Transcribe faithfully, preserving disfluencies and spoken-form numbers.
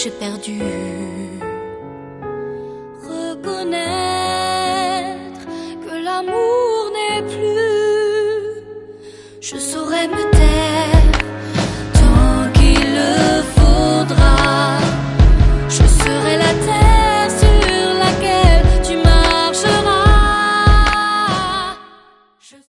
j'ai perdu. Reconnaître que l'amour n'est plus, je saurais me